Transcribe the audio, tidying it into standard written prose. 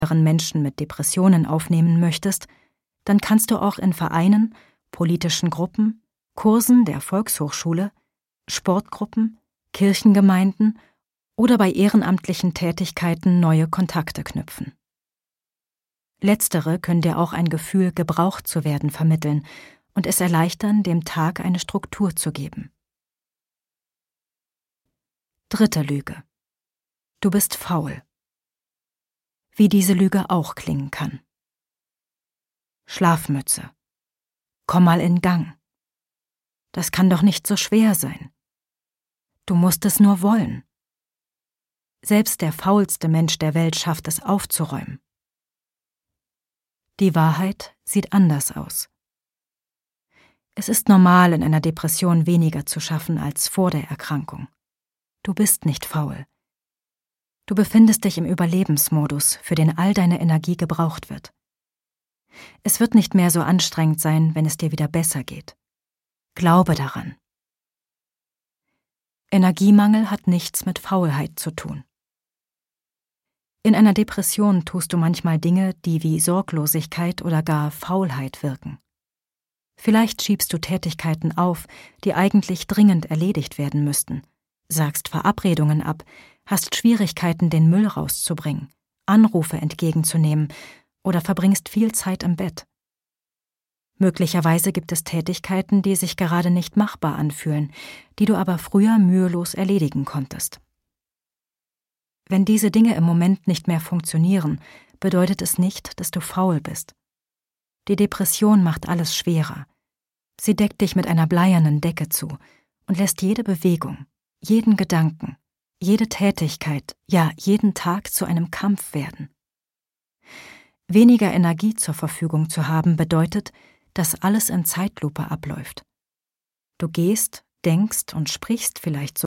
Menschen mit Depressionen aufnehmen möchtest, dann kannst du auch in Vereinen, politischen Gruppen, Kursen der Volkshochschule, Sportgruppen, Kirchengemeinden oder bei ehrenamtlichen Tätigkeiten neue Kontakte knüpfen. Letztere können dir auch ein Gefühl, gebraucht zu werden, vermitteln und es erleichtern, dem Tag eine Struktur zu geben. 3. Lüge: Du bist faul. Wie diese Lüge auch klingen kann. Schlafmütze. Komm mal in Gang. Das kann doch nicht so schwer sein. Du musst es nur wollen. Selbst der faulste Mensch der Welt schafft es aufzuräumen. Die Wahrheit sieht anders aus. Es ist normal, in einer Depression weniger zu schaffen als vor der Erkrankung. Du bist nicht faul. Du befindest dich im Überlebensmodus, für den all deine Energie gebraucht wird. Es wird nicht mehr so anstrengend sein, wenn es dir wieder besser geht. Glaube daran. Energiemangel hat nichts mit Faulheit zu tun. In einer Depression tust du manchmal Dinge, die wie Sorglosigkeit oder gar Faulheit wirken. Vielleicht schiebst du Tätigkeiten auf, die eigentlich dringend erledigt werden müssten, sagst Verabredungen ab, hast Schwierigkeiten, den Müll rauszubringen, Anrufe entgegenzunehmen oder verbringst viel Zeit im Bett. Möglicherweise gibt es Tätigkeiten, die sich gerade nicht machbar anfühlen, die du aber früher mühelos erledigen konntest. Wenn diese Dinge im Moment nicht mehr funktionieren, bedeutet es nicht, dass du faul bist. Die Depression macht alles schwerer. Sie deckt dich mit einer bleiernen Decke zu und lässt jede Bewegung, jeden Gedanken, jede Tätigkeit, ja jeden Tag zu einem Kampf werden. Weniger Energie zur Verfügung zu haben bedeutet, dass alles in Zeitlupe abläuft. Du gehst, denkst und sprichst vielleicht so